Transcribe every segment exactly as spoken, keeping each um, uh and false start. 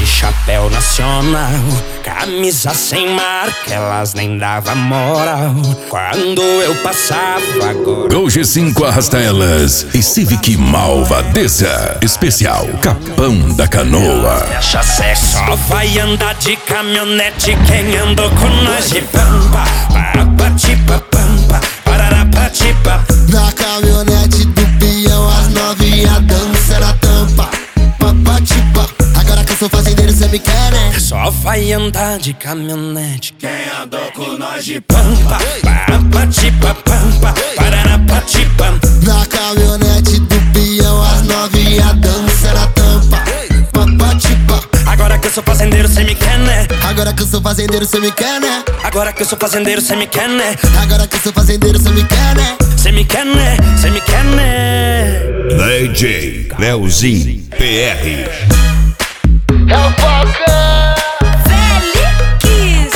de chapéu nacional, camisa sem marca, elas nem davam moral quando eu passava. Agora Gol G cinco arrasta elas e Civic Malvadeza Especial Capão da Canoa. acha sexo, só vai andar de caminhonete quem andou com nós de pampa. Papatipa pampa, pararapatipa. Na caminhonete do peão, as novinha dança na tampa. Papatipa. Agora que eu sou fazendeiro, cê me quer, né? Só vai andar de caminhonete quem andou com nós de pampa. Papatipa pampa, pararapatipa. Na caminhonete do peão, as novinha dança na tampa. Papatipa. Agora que eu sou fazendeiro, cê me quer, né? Agora que eu sou fazendeiro, cê me quer, né? Agora que eu sou fazendeiro, cê me quer, né? Agora que eu sou fazendeiro, cê me quer, né? Cê me quer, né? Cê me quer, né? D J Leozinho P R. É o Falcão Felix.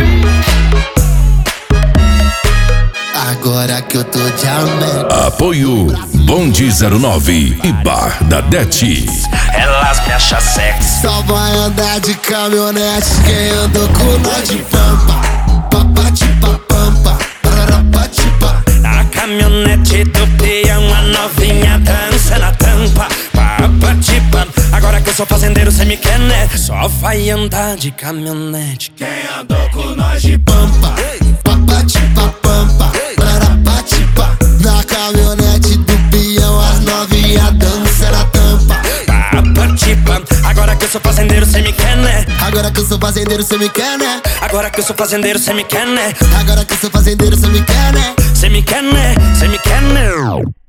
Agora que eu tô de amém. Apoio Bonde zero nove e Bar da Det. Elas me acham sexy. Só vai andar de caminhonete quem andou com nós de pampa. Papatipa pampa, pararapatipa. Na caminhonete do peão, a novinha dança na tampa. Papatipa. Agora que eu sou fazendeiro, cê me quer, né? Só vai andar de caminhonete quem andou com nós de Pampa, papatipa pampa, pararapatipa. Na caminhonete do peão, as novinha dança na tampa. Papatipa. Agora que eu sou fazendeiro, cê me quer, né? Agora que eu sou fazendeiro, cê me quer, né? Agora que eu sou fazendeiro, cê me quer, né? Agora que eu sou fazendeiro, cê me quer, né? Cê me quer, né? Cê me quer, né?